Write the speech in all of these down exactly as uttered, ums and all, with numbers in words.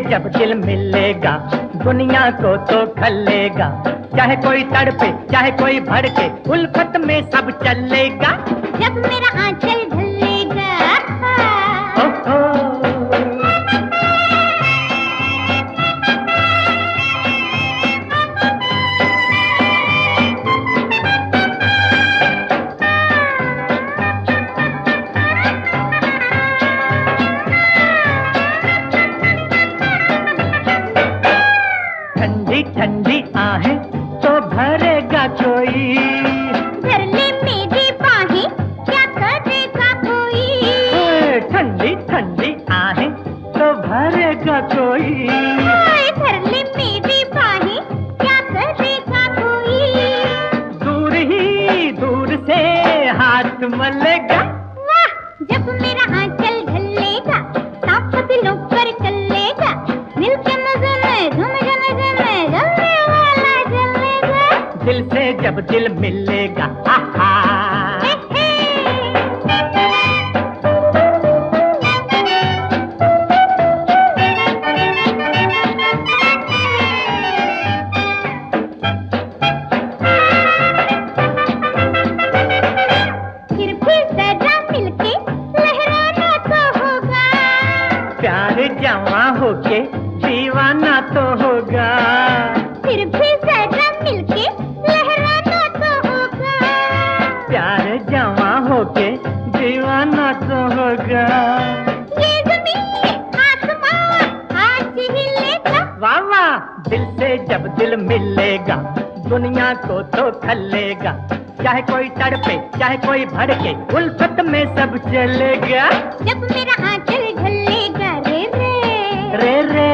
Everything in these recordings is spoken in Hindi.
जब दिल मिलेगा दुनिया को तो खलेगा। चाहे कोई तड़पे चाहे कोई भड़के उल्फत में सब चलेगा। जब मेरा आंचल ढलेगा ओहो ठंडी ठंडी आहें तो भरेगा कोई। भर ले मेरी बाहें क्या करेगा कोई। ठंडी ठंडी आहें तो भरेगा कोई। भर ले मेरी बाहें क्या करेगा कोई। दूर ही दूर से हाथ मलेगा। वाह जब मेरा आंचल ढलेगा सांप दिलों पर चलेगा। मिलके मजे में झूम जन जन जलने वाला जलेगा। दिल से जब दिल मिलेगा आहा। फिर भी जरा मिलके लहराना तो होगा। प्यार जमा होके दीवाना तो होगा। फिर भी जरा मिलके लहराना तो होगा। प्यार जमा होके दीवाना तो होगा। ये ज़मीन आसमां आज हिलेगा। वाह वाह दिल से जब दिल मिलेगा दुनिया को तो खलेगा। चाहे कोई तड़पे चाहे कोई भड़के उल्फत में सब चलेगा। जब मेरा आंचल ढलेगा रे रे रे रे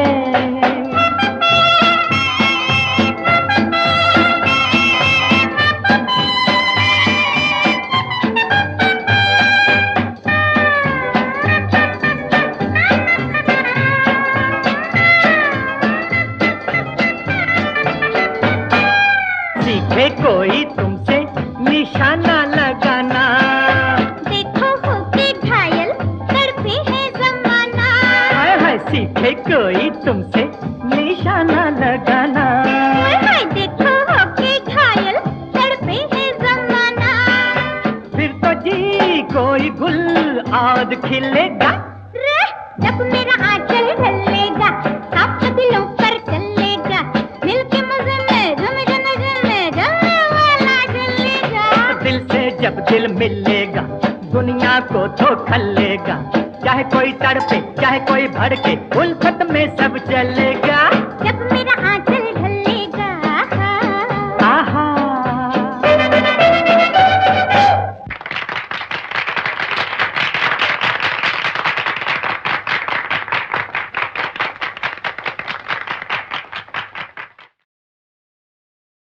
सीखे कोई तुमसे निशाना लगाना। देखो होके घायल तड़पे है ज़माना। हाय हाय सीखे कोई तुमसे निशाना लगाना। हाय हाय देखो होके घायल तड़पे है ज़माना। फिर तो जी कोई गुल और खिलेगा। रे जब मेरा आंचल ढलेगा सांप दिलों पर चलेगा। मिलके मजे में झूम जन जन जलने वाला जलेगा। दिल से जब दिल मिलेगा दुनिया को तो खलेगा। चाहे कोई तड़पे चाहे कोई भड़के उल्फत में सब चलेगा। जब मेरा आंचल